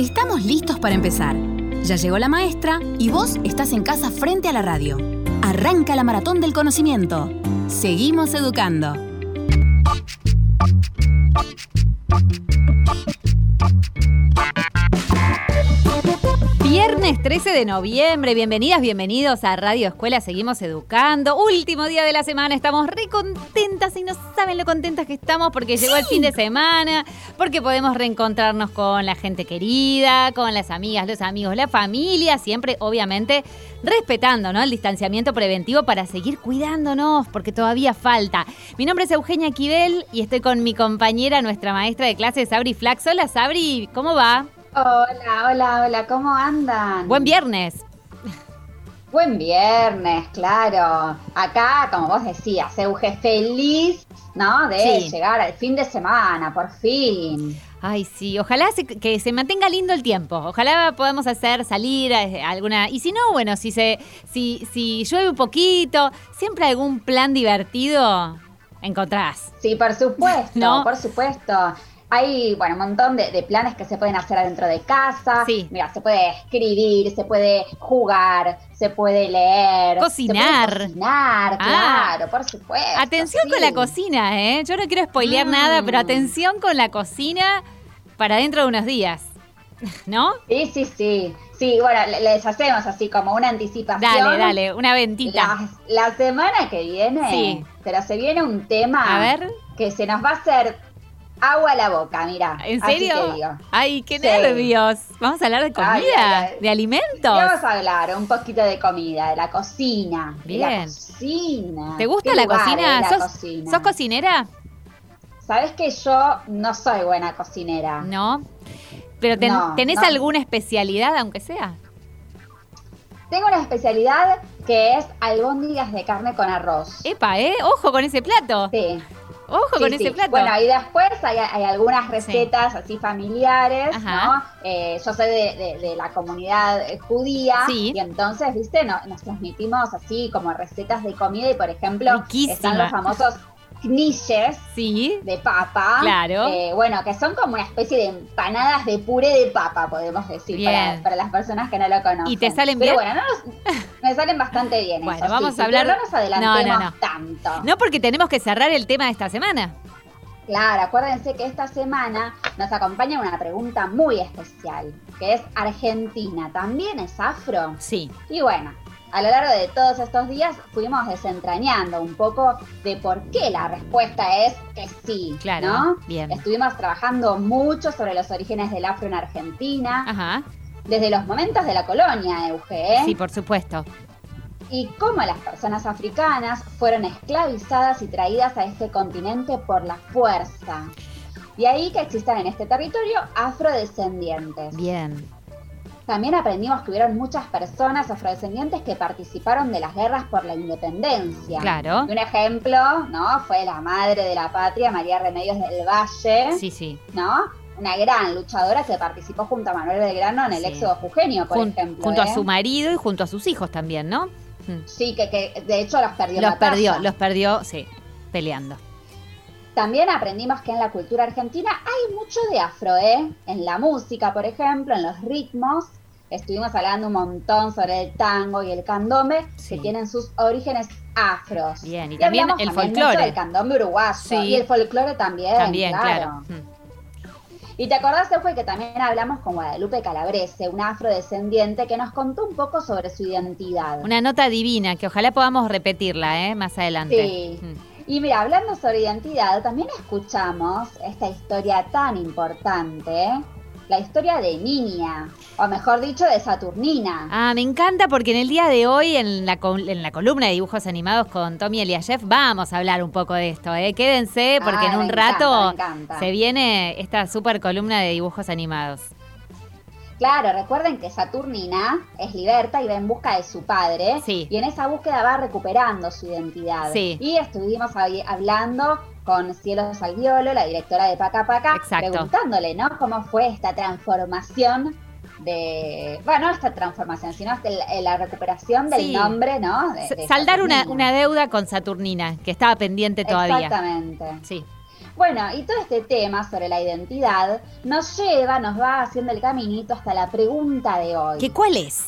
Estamos listos para empezar. Ya llegó la maestra y vos estás en casa frente a la radio. Arranca la maratón del conocimiento. Seguimos educando. Viernes 13 de noviembre, bienvenidas, bienvenidos a Radio Escuela Seguimos Educando. Último día de la semana, estamos re contentas y no saben lo contentas que estamos porque llegó el fin de semana, porque podemos reencontrarnos con la gente querida, con las amigas, los amigos, la familia, siempre obviamente respetando, ¿no?, el distanciamiento preventivo para seguir cuidándonos, porque todavía falta. Mi nombre es Eugenia Quibel y estoy con mi compañera, nuestra maestra de clase, Sabri Flax. Hola Sabri, ¿cómo va? Hola, ¿cómo andan? Buen viernes. Buen viernes, claro. Acá, como vos decías, Euge, feliz, ¿no?, de llegar al fin de semana, por fin. Ay, sí, ojalá que se mantenga lindo el tiempo. Ojalá podamos salir a alguna... Y si no, bueno, si llueve un poquito, siempre algún plan divertido encontrás. Sí, por supuesto, ¿no? Por supuesto. Hay, un montón de planes que se pueden hacer adentro de casa. Sí. Mira, se puede escribir, se puede jugar, se puede leer. Cocinar. Se puede cocinar, claro, por supuesto. Atención con la cocina, ¿eh? Yo no quiero spoilear nada, pero atención con la cocina para dentro de unos días, ¿no? Sí. Sí, bueno, les hacemos así como una anticipación. Dale, una ventita. La semana que viene, sí, pero se viene un tema, a ver, que se nos va a hacer agua a la boca, mira. ¿En serio? Así te digo. Ay, qué nervios. ¿Vamos a hablar de comida? ¿De alimentos? Vamos a hablar un poquito de comida, de la cocina. Bien. De la cocina. ¿Te gusta la cocina? ¿Sos cocinera? Sabés que yo no soy buena cocinera. ¿No? ¿Pero tenés alguna especialidad, aunque sea? Tengo una especialidad que es albóndigas de carne con arroz. ¡Epa, ojo con ese plato! Sí. Ojo con ese plato. Bueno, y después hay algunas recetas así familiares, ajá, ¿no? Yo soy de la comunidad judía, sí, y entonces, ¿viste? Nos transmitimos así como recetas de comida y, por ejemplo, riquísima, están los famosos knishes, sí, de papa. Claro. Que son como una especie de empanadas de puré de papa, podemos decir, para las personas que no lo conocen. ¿Y te salen bien? Pero bueno, me salen bastante bien. Bueno, eso, vamos a hablar. No nos adelantemos tanto. No, porque tenemos que cerrar el tema de esta semana. Claro, acuérdense que esta semana nos acompaña una pregunta muy especial, que es Argentina, ¿también es afro? Sí. Y bueno, a lo largo de todos estos días fuimos desentrañando un poco de por qué la respuesta es que sí, claro, ¿no? Bien. Estuvimos trabajando mucho sobre los orígenes del afro en Argentina, ajá, desde los momentos de la colonia, Euge, Sí, por supuesto. Y cómo las personas africanas fueron esclavizadas y traídas a este continente por la fuerza. De ahí que existan en este territorio afrodescendientes. Bien. También aprendimos que hubieron muchas personas afrodescendientes que participaron de las guerras por la independencia. Claro. Y un ejemplo, ¿no?, fue la madre de la patria, María Remedios del Valle. Sí. ¿No? Una gran luchadora que participó junto a Manuel Belgrano en el éxodo jujeño, por ejemplo. Junto a su marido y junto a sus hijos también, ¿no? Sí, que de hecho los perdió. Los perdió, sí, peleando. También aprendimos que en la cultura argentina hay mucho de afro, en la música, por ejemplo, en los ritmos. Estuvimos hablando un montón sobre el tango y el candombe, que tienen sus orígenes afros. Bien, y también el folclore. El candombe uruguayo. Sí. Y el folclore también. También, claro. Y te acordás, fue que también hablamos con Guadalupe Calabrese, una afrodescendiente que nos contó un poco sobre su identidad. Una nota divina, que ojalá podamos repetirla, más adelante. Sí. Y mira, hablando sobre identidad, también escuchamos esta historia tan importante, la historia de Niña, o mejor dicho, de Saturnina. Me encanta porque en el día de hoy, en la columna de dibujos animados con Tommy Eliashev, vamos a hablar un poco de esto, Quédense, porque en un rato se viene esta super columna de dibujos animados. Claro, recuerden que Saturnina es liberta y va en busca de su padre. Sí. Y en esa búsqueda va recuperando su identidad. Sí. Y estuvimos hablando con Cielo Salviolo, la directora de Paca Paca, preguntándole, ¿no?, cómo fue esta transformación no esta transformación, sino la recuperación del nombre, ¿no? De saldar una deuda con Saturnina, que estaba pendiente todavía. Exactamente. Sí. Bueno, y todo este tema sobre la identidad nos va haciendo el caminito hasta la pregunta de hoy. ¿Cuál es?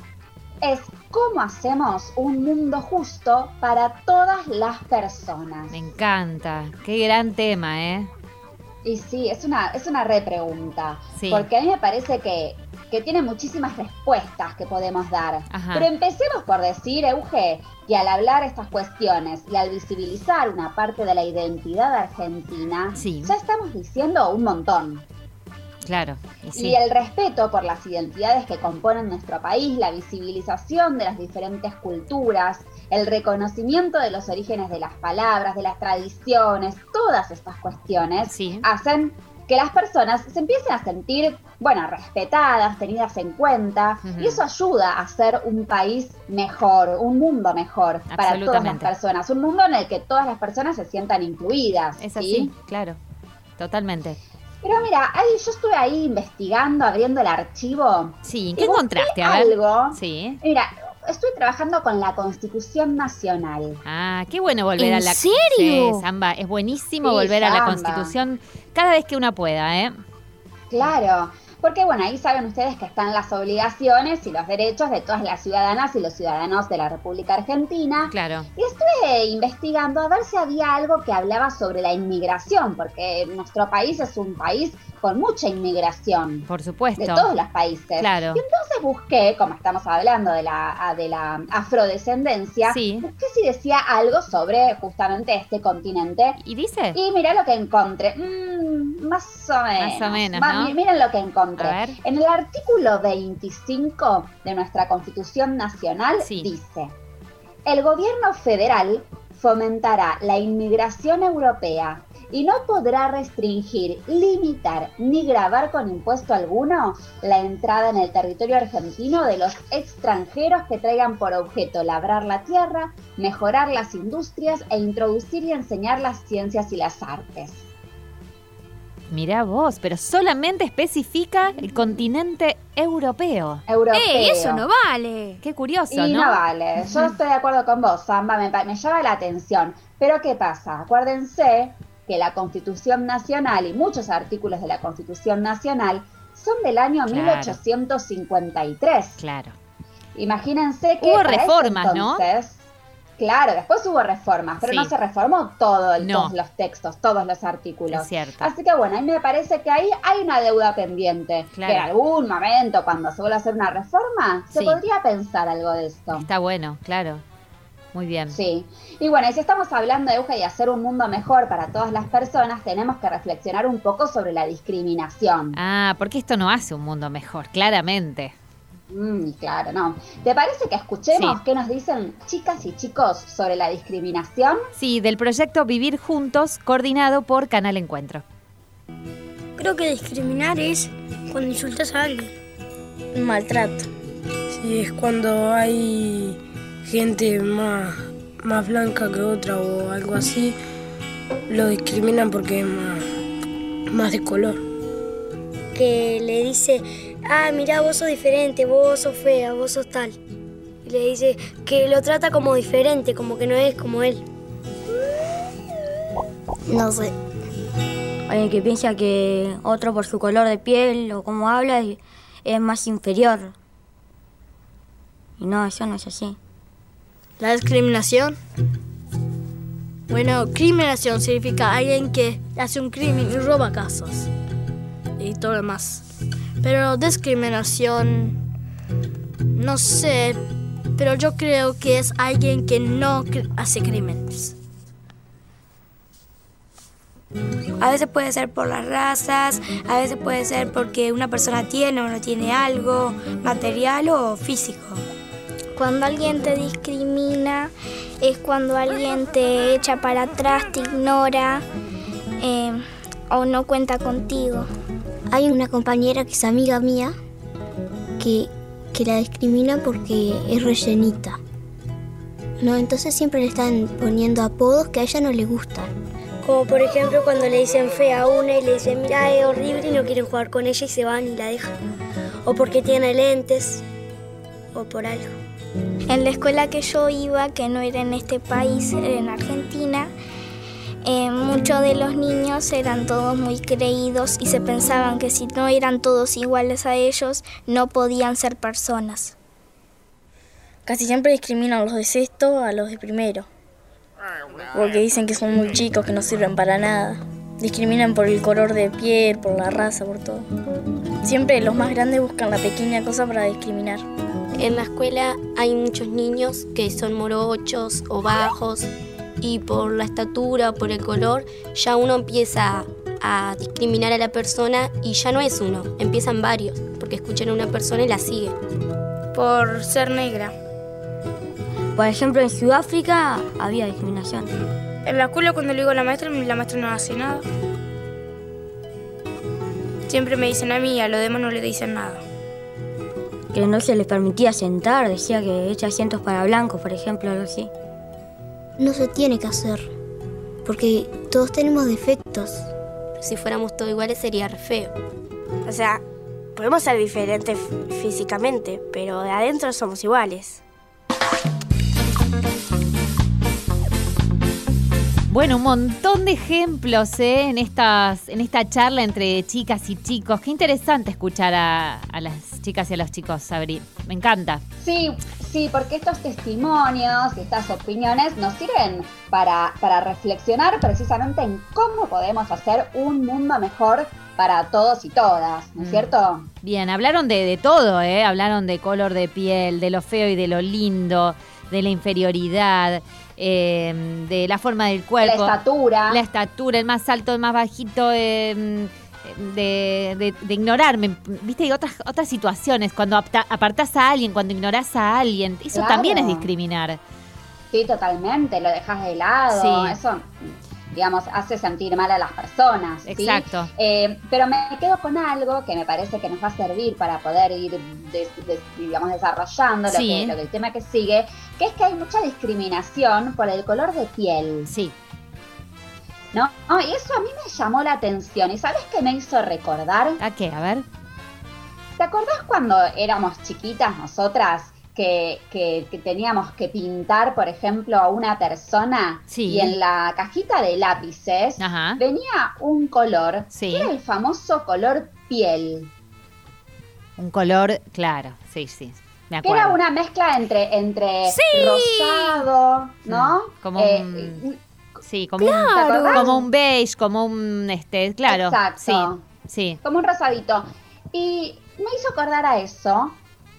Es ¿cómo hacemos un mundo justo para todas las personas? Me encanta, qué gran tema, ¿eh? Y sí, es una repregunta, Sí. porque a mí me parece que tiene muchísimas respuestas que podemos dar. Ajá. Pero empecemos por decir, Euge, que al hablar estas cuestiones y al visibilizar una parte de la identidad argentina, Sí. ya estamos diciendo un montón. Claro, y sí. Y el respeto por las identidades que componen nuestro país, la visibilización de las diferentes culturas, el reconocimiento de los orígenes de las palabras, de las tradiciones, todas estas cuestiones Sí. hacen que las personas se empiecen a sentir, respetadas, tenidas en cuenta, Ujú. y eso ayuda a ser un país mejor, un mundo mejor para todas las Absolutamente. personas, un mundo en el que todas las personas se sientan incluidas. Es ¿sí? así, claro, totalmente. Pero mira, yo estuve ahí investigando, abriendo el archivo. Sí, y ¿qué busqué encontraste? A ver. algo. Sí. Mira, estoy trabajando con la Constitución Nacional. Ah, qué bueno volver ¿En a la... serio? Sí, Samba, es buenísimo Sí, volver a la Samba. Constitución cada vez que uno pueda, ¿eh? Claro, porque ahí saben ustedes que están las obligaciones y los derechos de todas las ciudadanas y los ciudadanos de la República Argentina. Claro. Y estuve investigando a ver si había algo que hablaba sobre la inmigración, porque nuestro país es un país con mucha inmigración. Por supuesto. De todos los países. Claro. Y entonces busqué, como estamos hablando de la afrodescendencia, Sí. busqué si decía algo sobre justamente este continente. ¿Y dice? Y mirá lo que encontré. Más o menos. Más o menos, ¿no? Miren lo que encontré. A ver. En el artículo 25 de nuestra Constitución Nacional Sí. dice: el gobierno federal fomentará la inmigración europea y no podrá restringir, limitar ni gravar con impuesto alguno la entrada en el territorio argentino de los extranjeros que traigan por objeto labrar la tierra, mejorar las industrias e introducir y enseñar las ciencias y las artes. Mirá vos, pero solamente especifica el continente europeo. Europeo. Eso no vale. Qué curioso, Y ¿no? no vale, yo estoy de acuerdo con vos, Samba, me llama la atención. Pero ¿qué pasa? Acuérdense que la Constitución Nacional y muchos artículos de la Constitución Nacional son del año Claro. 1853. Claro. Imagínense que Hubo para ese reformas, ¿no? entonces, claro, después hubo reformas, pero Sí. no se reformó todo No. todos los textos, todos los artículos. Es cierto. Así que a mí me parece que ahí hay una deuda pendiente. Claro. Que en algún momento, cuando se vuelva a hacer una reforma, se Sí. podría pensar algo de esto. Está bueno, claro. Muy bien. Sí, y y si estamos hablando de Euge y hacer un mundo mejor para todas las personas, tenemos que reflexionar un poco sobre la discriminación. Ah, porque esto no hace un mundo mejor, claramente. Claro, no. ¿Te parece que escuchemos Sí. qué nos dicen chicas y chicos sobre la discriminación? Sí, del proyecto Vivir Juntos, coordinado por Canal Encuentro. Creo que discriminar es cuando insultas a alguien. Un maltrato. Sí, es cuando hay gente más blanca que otra o algo así, lo discriminan porque es más de color. Que le dice, mirá, vos sos diferente, vos sos fea, vos sos tal. Y le dice que lo trata como diferente, como que no es como él. No sé. Alguien que piensa que otro por su color de piel o cómo habla es más inferior. Y no, eso no es así. La discriminación. Bueno, criminación significa alguien que hace un crimen y roba casas. Y todo lo demás. Pero discriminación, no sé, pero yo creo que es alguien que no hace crímenes. A veces puede ser por las razas, a veces puede ser porque una persona tiene o no tiene algo material o físico. Cuando alguien te discrimina es cuando alguien te echa para atrás, te ignora o no cuenta contigo. Hay una compañera que es amiga mía que la discrimina porque es rellenita. No, entonces siempre le están poniendo apodos que a ella no le gustan. Como por ejemplo cuando le dicen fea a una y le dicen mira, es horrible y no quieren jugar con ella y se van y la dejan. O porque tiene lentes o por algo. En la escuela que yo iba, que no era en este país, era en Argentina, muchos de los niños eran todos muy creídos y se pensaban que si no eran todos iguales a ellos, no podían ser personas. Casi siempre discriminan a los de sexto a los de primero, porque dicen que son muy chicos, que no sirven para nada. Discriminan por el color de piel, por la raza, por todo. Siempre los más grandes buscan la pequeña cosa para discriminar. En la escuela hay muchos niños que son morochos o bajos y por la estatura, por el color, ya uno empieza a discriminar a la persona y ya no es uno, empiezan varios, porque escuchan a una persona y la siguen. Por ser negra. Por ejemplo, en Sudáfrica había discriminación. En la escuela cuando le digo a la maestra no hace nada. Siempre me dicen a mí y a los demás no le dicen nada. Que no se les permitía sentar, decía que eche asientos para blancos, por ejemplo, algo así. No se tiene que hacer, porque todos tenemos defectos. Si fuéramos todos iguales sería re feo. O sea, podemos ser diferentes físicamente, pero de adentro somos iguales. Bueno, un montón de ejemplos en esta charla entre chicas y chicos. Qué interesante escuchar a las chicas y a los chicos, Sabri. Me encanta. Sí, porque estos testimonios y estas opiniones nos sirven para reflexionar precisamente en cómo podemos hacer un mundo mejor para todos y todas, ¿no es cierto? Bien, hablaron de todo, hablaron de color de piel, de lo feo y de lo lindo, de la inferioridad, de la forma del cuerpo. La estatura, el más alto, el más bajito, de ignorarme. ¿Viste? Hay otras situaciones, cuando apartás a alguien, cuando ignorás a alguien, eso Claro. también es discriminar. Sí, totalmente, lo dejas de lado, Sí. Eso, digamos, hace sentir mal a las personas. ¿sí? Exacto. Pero me quedo con algo que me parece que nos va a servir para poder ir, digamos, desarrollando Sí. el tema que sigue, que es que hay mucha discriminación por el color de piel. Sí. ¿No? Y eso a mí me llamó la atención. ¿Y sabes qué me hizo recordar? ¿A qué? A ver. ¿Te acordás cuando éramos chiquitas nosotras que teníamos que pintar, por ejemplo, a una persona? Sí. Y en la cajita de lápices Ajá. venía un color, Sí. que era el famoso color piel, Un color, claro, sí, me que acuerdo. era una mezcla entre Sí. rosado, ¿no? Como Sí, como, Claro. como un beige, como un, claro. Exacto. Sí. Como un rosadito. Y me hizo acordar a eso.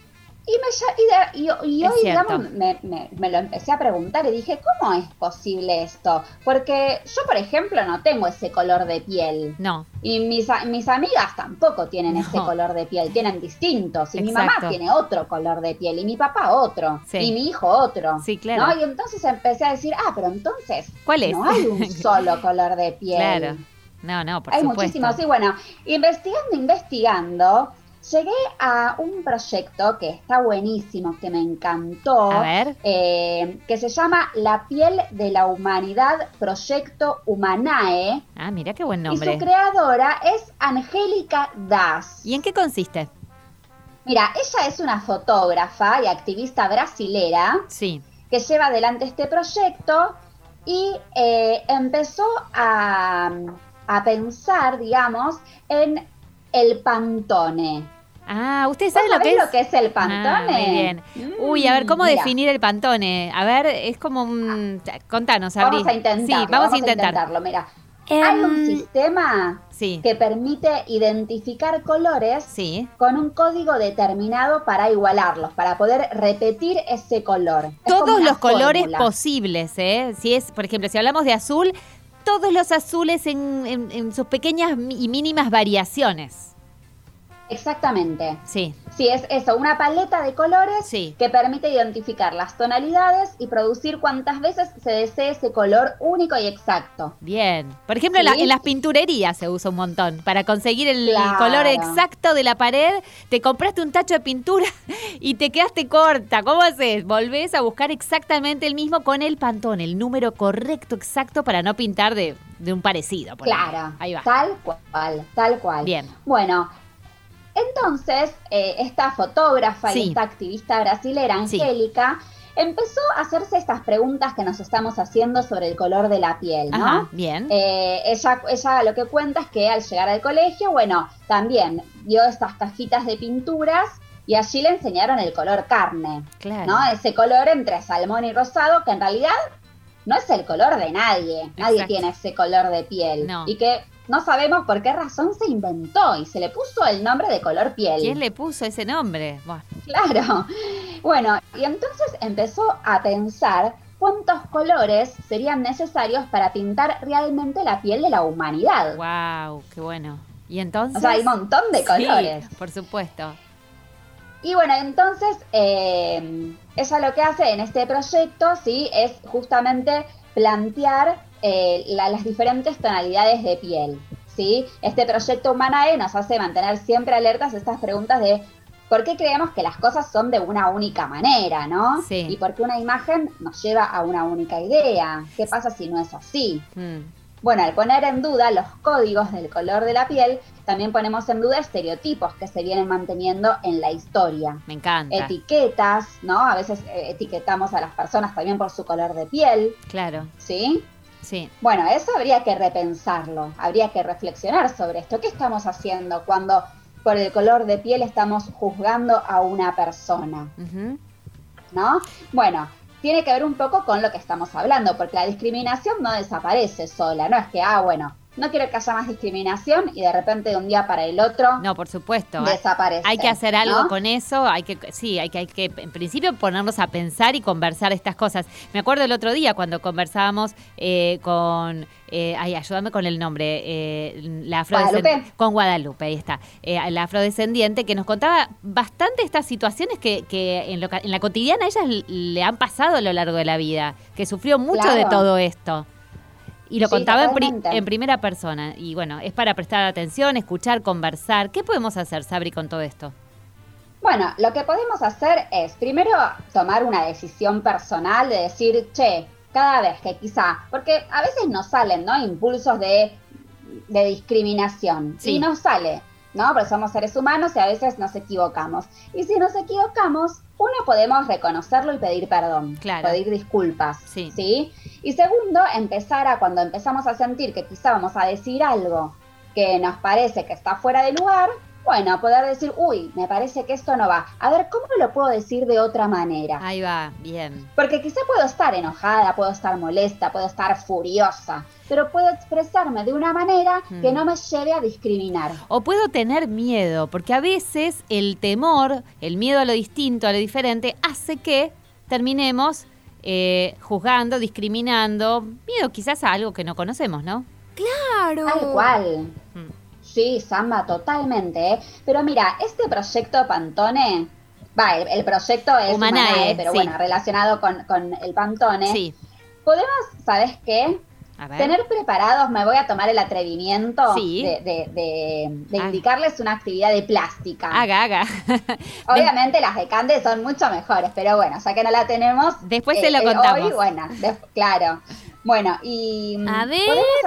Y hoy, Es cierto. digamos, me lo empecé a preguntar y dije, ¿cómo es posible esto? Porque yo, por ejemplo, no tengo ese color de piel. No. Y mis amigas tampoco tienen ese color de piel, tienen distintos. Y mi mamá Exacto. tiene otro color de piel, y mi papá otro, Sí. y mi hijo otro. Sí, claro. ¿no? Y entonces empecé a decir, pero entonces, ¿Cuál es? no hay un solo color de piel. Claro. No, por Hay supuesto. muchísimos. Y bueno, investigando, llegué a un proyecto que está buenísimo, que me encantó. A ver. Que se llama La piel de la humanidad, Proyecto Humanae. Ah, mira qué buen Y nombre. su creadora es Angélica Das. ¿Y en qué consiste? Mira, ella es una fotógrafa y activista brasilera. Sí. Que lleva adelante este proyecto y empezó a pensar, digamos, en el Pantone. Ah, ¿ustedes saben lo que es? ¿Sabés lo que es el Pantone? Ah, muy bien. Uy, a ver, ¿cómo Mira. definir el Pantone? A ver, es como un... Contanos, Abril. Vamos a intentarlo. Sí, vamos a intentarlo. Mira, hay un sistema que permite identificar colores con un código determinado para igualarlos, para poder repetir ese color. Es como Todos una los colores fórmula. posibles, ¿eh? Si es, por ejemplo, si hablamos de azul, todos los azules en sus pequeñas y mínimas variaciones. Exactamente. Sí. Sí, es eso, una paleta de colores que permite identificar las tonalidades y producir cuantas veces se desee ese color único y exacto. Bien. Por ejemplo, ¿Sí? en las pinturerías se usa un montón. Para conseguir el Claro. color exacto de la pared, te compraste un tacho de pintura y te quedaste corta. ¿Cómo haces? Volvés a buscar exactamente el mismo con el Pantone, el número correcto, exacto, para no pintar de un parecido. por ejemplo. Claro, Ahí va. tal cual. Bien. Bueno, entonces esta fotógrafa y esta activista brasilera, Angélica, empezó a hacerse estas preguntas que nos estamos haciendo sobre el color de la piel, ¿no? Ajá, bien. Ella lo que cuenta es que al llegar al colegio, bueno, también vio estas cajitas de pinturas y allí le enseñaron el color carne, claro, ¿no? Ese color entre salmón y rosado que en realidad no es el color de nadie. Nadie Exacto. tiene ese color de piel. No. Y que no sabemos por qué razón se inventó y se le puso el nombre de color piel. ¿Quién le puso ese nombre? Bueno. Claro. Bueno, y entonces empezó a pensar cuántos colores serían necesarios para pintar realmente la piel de la humanidad. Wow, qué bueno. Y entonces, O sea, hay un montón de colores. Sí, por supuesto. Y bueno, entonces ella lo que hace en este proyecto, sí, es justamente plantear las diferentes tonalidades de piel, ¿sí? Este proyecto Humanae nos hace mantener siempre alertas a estas preguntas de por qué creemos que las cosas son de una única manera, ¿no? Sí. Y por qué una imagen nos lleva a una única idea. ¿Qué pasa si no es así? Bueno, al poner en duda los códigos del color de la piel, también ponemos en duda estereotipos que se vienen manteniendo en la historia. Me encanta. Etiquetas, ¿no? A veces etiquetamos a las personas también por su color de piel. Claro. ¿Sí? Sí. Bueno, eso habría que repensarlo, habría que reflexionar sobre esto. ¿Qué estamos haciendo cuando por el color de piel estamos juzgando a una persona? ¿No? Bueno, tiene que ver un poco con lo que estamos hablando, porque la discriminación no desaparece sola, no es que, bueno, no quiero que haya más discriminación y de repente de un día para el otro No, por supuesto. desaparece. Hay que hacer algo ¿no? con eso, hay que en principio ponernos a pensar y conversar estas cosas. Me acuerdo el otro día cuando conversábamos con, ayúdame con el nombre, la Guadalupe. con Guadalupe, ahí está, la afrodescendiente, que nos contaba bastante estas situaciones que en la cotidiana a ellas le han pasado a lo largo de la vida, que sufrió mucho Claro. de todo esto. Y lo Sí, contaba totalmente. en primera persona. Y bueno, es para prestar atención, escuchar, conversar. ¿Qué podemos hacer, Sabri, con todo esto? Bueno, lo que podemos hacer es primero tomar una decisión personal de decir, che, cada vez que quizá, porque a veces nos salen, ¿no? Impulsos de discriminación. Sí. Y nos sale, ¿no? Porque somos seres humanos y a veces nos equivocamos. Y si nos equivocamos, uno, podemos reconocerlo y pedir perdón, Claro. pedir disculpas, Sí. ¿sí? Y segundo, cuando empezamos a sentir que quizá vamos a decir algo que nos parece que está fuera de lugar, bueno, poder decir, uy, me parece que esto no va. A ver, ¿cómo lo puedo decir de otra manera? Ahí va, bien. Porque quizá puedo estar enojada, puedo estar molesta, puedo estar furiosa, pero puedo expresarme de una manera que no me lleve a discriminar. O puedo tener miedo, porque a veces el temor, el miedo a lo distinto, a lo diferente, hace que terminemos juzgando, discriminando, miedo quizás a algo que no conocemos, ¿no? Claro. Tal cual. Sí, Samba, totalmente. Pero mira, este proyecto Pantone, el proyecto es Humanae, pero sí. bueno, relacionado con el Pantone. Sí. Podemos, ¿sabes qué? A ver. Tener preparados, me voy a tomar el atrevimiento Sí. de indicarles una actividad de plástica. Haga. Obviamente las de Cande son mucho mejores, pero bueno, ya que no la tenemos. Después se lo contamos. Hoy, bueno, claro. Bueno, y A ver.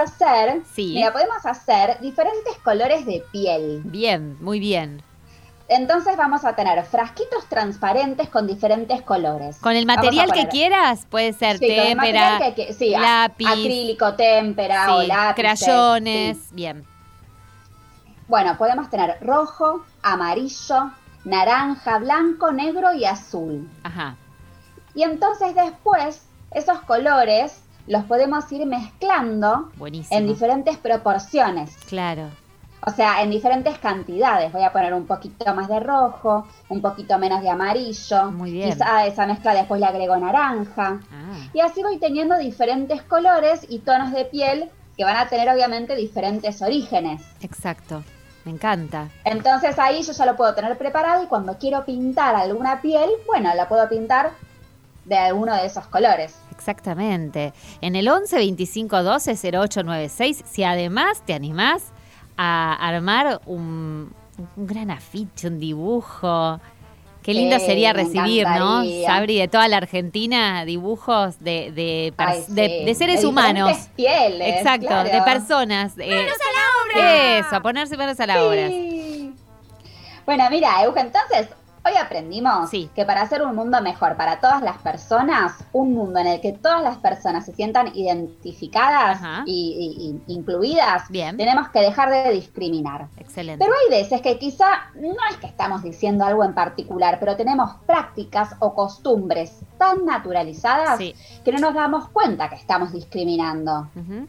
podemos hacer diferentes colores de piel. Bien, muy bien. Entonces vamos a tener frasquitos transparentes con diferentes colores. Con el Vamos material a poner- que quieras, puede ser Sí, con el témpera, material sí, lápiz, acrílico, témpera o sí, lápices. crayones, Sí. bien. Bueno, podemos tener rojo, amarillo, naranja, blanco, negro y azul. Ajá. Y entonces después esos colores los podemos ir mezclando Buenísimo. en diferentes proporciones. Claro. O sea, en diferentes cantidades. Voy a poner un poquito más de rojo, un poquito menos de amarillo. Muy bien. Quizá a esa mezcla después le agrego naranja. Y así voy teniendo diferentes colores y tonos de piel que van a tener obviamente diferentes orígenes. Exacto. Me encanta. Entonces ahí yo ya lo puedo tener preparado y cuando quiero pintar alguna piel, bueno, la puedo pintar de alguno de esos colores. Exactamente. En el 11 25 12 0896, si además te animás a armar un gran afiche, un dibujo. Qué lindo Sí, sería me recibir, ¿no, encantaría. Sabri, de toda la Argentina, dibujos de seres de humanos. diferentes pieles. Exacto, claro. de personas. ¡Manos a la obra! Eso, ponerse manos a la obra. Sí. Bueno, mira, Euge, entonces Hoy aprendimos que para hacer un mundo mejor para todas las personas, un mundo en el que todas las personas se sientan identificadas y incluidas, tenemos que dejar de discriminar. Excelente. Pero hay veces que quizá no es que estamos diciendo algo en particular, pero tenemos prácticas o costumbres tan naturalizadas que no nos damos cuenta que estamos discriminando.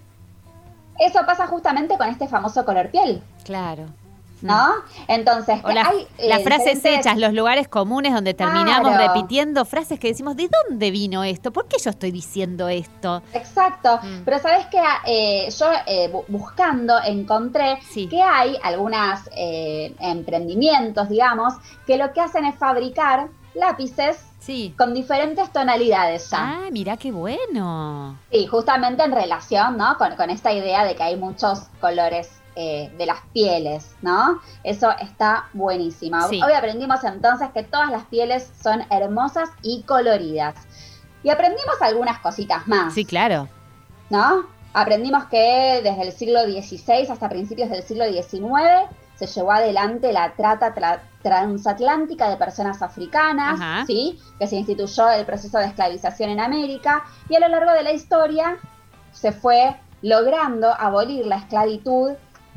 Eso pasa justamente con este famoso color piel. Claro. ¿No? Entonces, hay las frases hechas, los lugares comunes donde terminamos repitiendo frases que decimos, ¿de dónde vino esto? ¿Por qué yo estoy diciendo esto? Exacto, pero ¿sabés qué? Yo buscando encontré que hay algunos emprendimientos, digamos, que lo que hacen es fabricar lápices con diferentes tonalidades ya. Ah, mirá qué bueno. Sí, justamente en relación, ¿no? con esta idea de que hay muchos colores de las pieles, ¿no? Eso está buenísimo. Hoy aprendimos entonces que todas las pieles son hermosas y coloridas. Y aprendimos algunas cositas más. Sí, claro. ¿No? Aprendimos que desde el siglo XVI hasta principios del siglo XIX se llevó adelante la trata transatlántica de personas africanas, ¿sí? Que se instituyó el proceso de esclavización en América, y a lo largo de la historia se fue logrando abolir la esclavitud.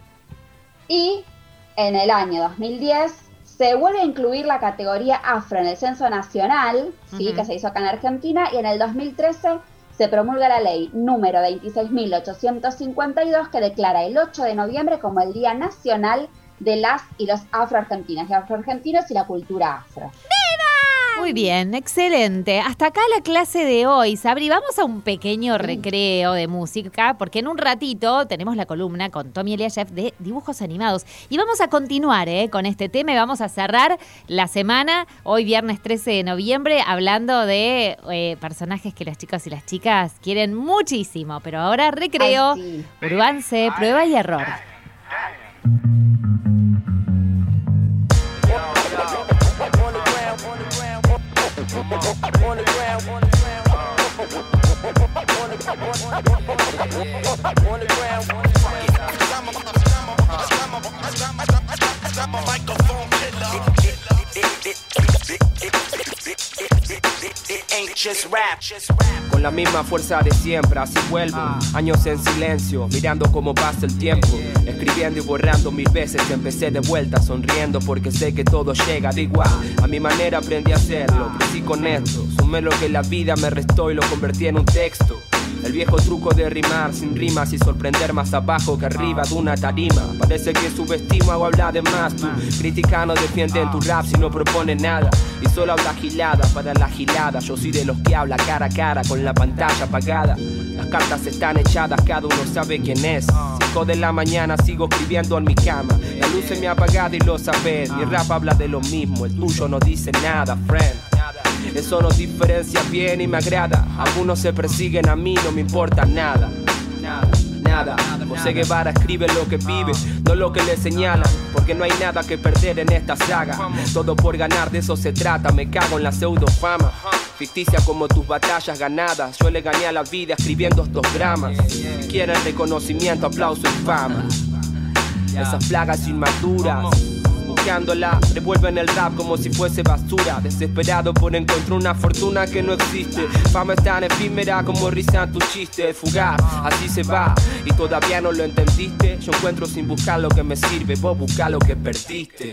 Y en el año 2010 se vuelve a incluir la categoría afro en el censo nacional, ¿sí? Que se hizo acá en Argentina, y en el 2013 se promulga la ley número 26.852 que declara el 8 de noviembre como el Día Nacional de las y los afroargentinas y afroargentinos y la cultura afro. Muy bien, excelente. Hasta acá la clase de hoy, Sabri. Vamos a un pequeño recreo de música, porque en un ratito tenemos la columna con Tommy Eliashev de dibujos animados. Y vamos a continuar con este tema y vamos a cerrar la semana, hoy viernes 13 de noviembre, hablando de personajes que las chicas y las chicas quieren muchísimo. Pero ahora recreo, Urbance, prueba y error. Con la misma fuerza de siempre, así vuelvo. Años en silencio, mirando cómo pasa el tiempo. Escribiendo y borrando 1000 veces. Empecé de vuelta sonriendo porque sé que todo llega de igual. A mi manera aprendí a hacerlo, crecí con esto. Sumé lo que la vida me restó y lo convertí en un texto. El viejo truco de rimar sin rimas y sorprender más abajo que arriba de una tarima. Parece que subestimo o habla de más. Tu crítica no defiende en tu rap si no propone nada y solo habla gilada para la gilada. Yo soy de los que habla cara a cara con la pantalla apagada. Las cartas están echadas, cada uno sabe quién es. 5 de la mañana sigo escribiendo en mi cama. La luz se me ha apagado y lo sabes. Mi rap habla de lo mismo, el tuyo no dice nada, friend. Eso nos diferencia bien y me agrada. Algunos se persiguen, a mí no me importa nada. Nada. José Guevara escribe lo que vive, no lo que le señalan, porque no hay nada que perder en esta saga. Todo por ganar, de eso se trata. Me cago en la pseudo fama, ficticia como tus batallas ganadas. Yo le gané a la vida escribiendo estos dramas. Quieren reconocimiento, aplauso y fama. Esas plagas inmaduras buscándola, revuelven el rap como si fuese basura. Desesperado por encontrar una fortuna que no existe. Fama es tan efímera como risa tu chiste. Fugaz, así se va y todavía no lo entendiste. Yo encuentro sin buscar lo que me sirve, vos buscá lo que perdiste.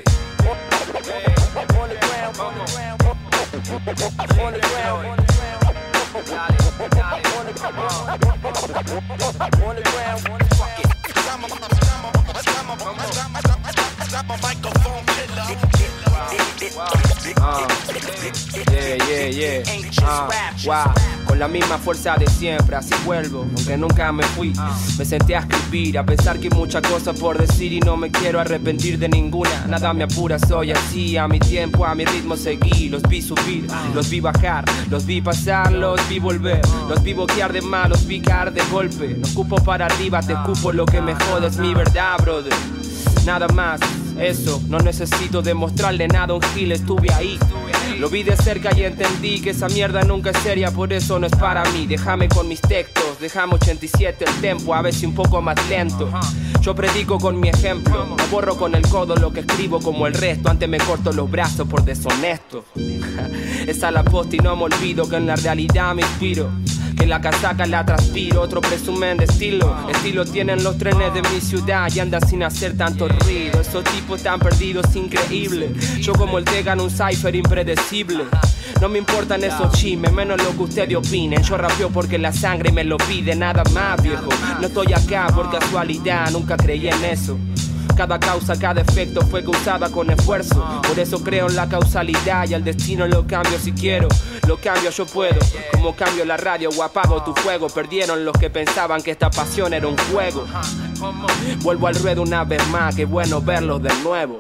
Wow. Con la misma fuerza de siempre, así vuelvo, aunque nunca me fui. Me senté a escribir, a pensar que hay muchas cosas por decir y no me quiero arrepentir de ninguna. Nada me apura, soy así, a mi tiempo, a mi ritmo seguí. Los vi subir, los vi bajar, los vi pasar, los vi volver. Los vi boquear de mal, los vi caer de golpe. No escupo para arriba, te escupo lo que me jode, es mi verdad, brother. Nada más, eso, no necesito demostrarle nada a un gil, estuve ahí. Lo vi de cerca y entendí que esa mierda nunca es seria, por eso no es para mí. Déjame con mis textos, déjame 87 el tempo, a veces un poco más lento. Yo predico con mi ejemplo, no borro con el codo lo que escribo como el resto. Antes me corto los brazos por deshonesto. Esa es la posta y no me olvido que en la realidad me inspiro. Que la casaca la transpiro, otro presumen de estilo. Estilo tienen los trenes de mi ciudad y andan sin hacer tanto ruido. Esos tipos tan perdidos, increíble. Yo como el Tegan, un cipher impredecible. No me importan esos chismes, menos lo que ustedes opinen. Yo rapeo porque la sangre me lo pide, nada más, viejo. No estoy acá por casualidad, nunca creí en eso. Cada causa, cada efecto fue causada con esfuerzo. Por eso creo en la causalidad y al destino lo cambio si quiero. Lo cambio yo puedo, como cambio la radio o apago tu fuego. Perdieron los que pensaban que esta pasión era un juego. Vuelvo al ruedo una vez más, qué bueno verlos de nuevo.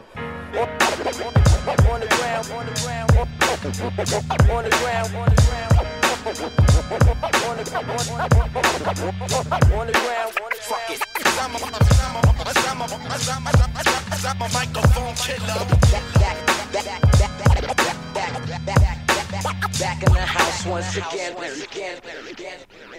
Back in the house once again.